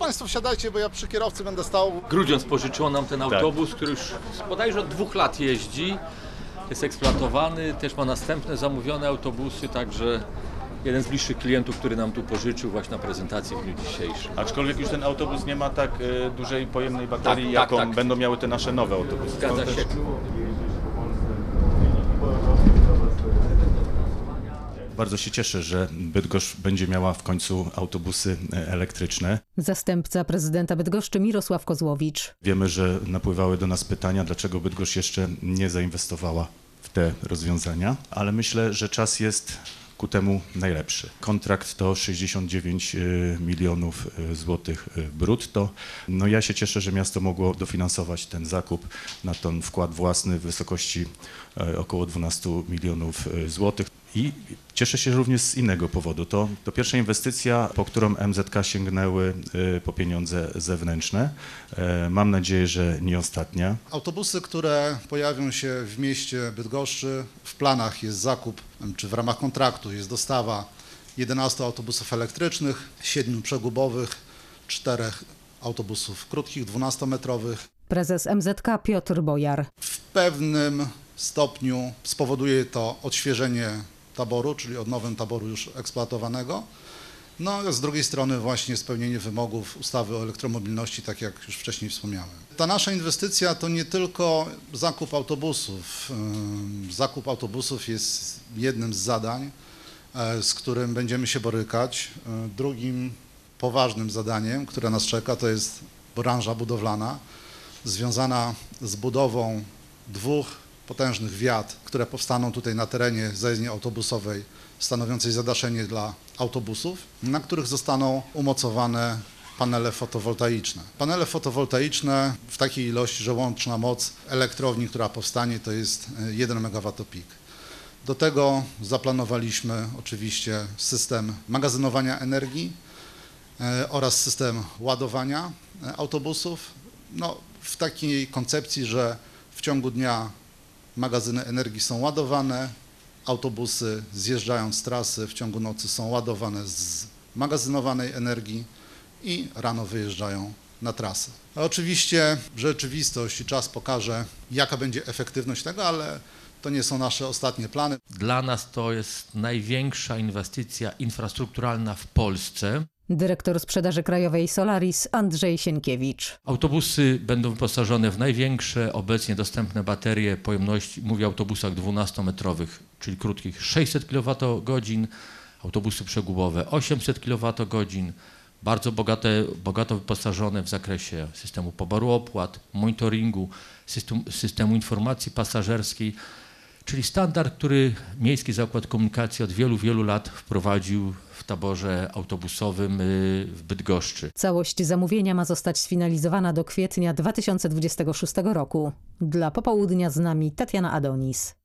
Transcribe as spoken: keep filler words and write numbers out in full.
Państwo wsiadajcie, bo ja przy kierowcy będę stał. Grudziądz pożyczyło nam ten autobus, tak, który już bodajże od dwóch lat jeździ. Jest eksploatowany, też ma następne zamówione autobusy, także jeden z bliższych klientów, który nam tu pożyczył właśnie na prezentacji w dniu dzisiejszym. Aczkolwiek już ten autobus nie ma tak y, dużej pojemnej baterii, Tak, jaką tak, tak. będą miały te nasze nowe autobusy. Zgadza się. Bardzo się cieszę, że Bydgoszcz będzie miała w końcu autobusy elektryczne. Zastępca prezydenta Bydgoszczy Mirosław Kozłowicz. Wiemy, że napływały do nas pytania, dlaczego Bydgoszcz jeszcze nie zainwestowała w te rozwiązania, ale myślę, że czas jest ku temu najlepszy. Kontrakt to sześćdziesiąt dziewięć milionów złotych brutto. No ja się cieszę, że miasto mogło dofinansować ten zakup na ten wkład własny w wysokości około dwanaście milionów złotych. I cieszę się również z innego powodu. To, to pierwsza inwestycja, po którą M Z K sięgnęły po pieniądze zewnętrzne. Mam nadzieję, że nie ostatnia. Autobusy, które pojawią się w mieście Bydgoszczy, w planach jest zakup, czy w ramach kontraktu jest dostawa jedenastu autobusów elektrycznych, siedmiu przegubowych, czterech autobusów krótkich, dwunastometrowych. Prezes M Z K Piotr Bojar. W pewnym stopniu spowoduje to odświeżenie taboru, czyli odnowę taboru już eksploatowanego. No a z drugiej strony właśnie spełnienie wymogów ustawy o elektromobilności, tak jak już wcześniej wspomniałem. Ta nasza inwestycja to nie tylko zakup autobusów. Zakup autobusów jest jednym z zadań, z którym będziemy się borykać. Drugim poważnym zadaniem, które nas czeka, to jest branża budowlana związana z budową dwóch potężnych wiat, które powstaną tutaj na terenie zajezdni autobusowej, stanowiącej zadaszenie dla autobusów, na których zostaną umocowane panele fotowoltaiczne. Panele fotowoltaiczne w takiej ilości, że łączna moc elektrowni, która powstanie, to jest jeden megawatopik. Do tego zaplanowaliśmy oczywiście system magazynowania energii oraz system ładowania autobusów. No, w takiej koncepcji, że w ciągu dnia magazyny energii są ładowane, autobusy zjeżdżając z trasy w ciągu nocy są ładowane z magazynowanej energii i rano wyjeżdżają na trasę. Oczywiście rzeczywistość i czas pokaże, jaka będzie efektywność tego, ale to nie są nasze ostatnie plany. Dla nas to jest największa inwestycja infrastrukturalna w Polsce. Dyrektor sprzedaży krajowej Solaris Andrzej Sienkiewicz. Autobusy będą wyposażone w największe obecnie dostępne baterie pojemności, mówię o autobusach dwunastometrowych, czyli krótkich, sześćset kilowatogodzin, autobusy przegubowe osiemset kilowatogodzin, bardzo bogate, bogato wyposażone w zakresie systemu poboru opłat, monitoringu, system, systemu informacji pasażerskiej, czyli standard, który Miejski Zakład Komunikacji od wielu, wielu lat wprowadził w taborze autobusowym w Bydgoszczy. Całość zamówienia ma zostać sfinalizowana do kwietnia dwa tysiące dwudziestego szóstego roku. Dla Popołudnia z nami Tatiana Adonis.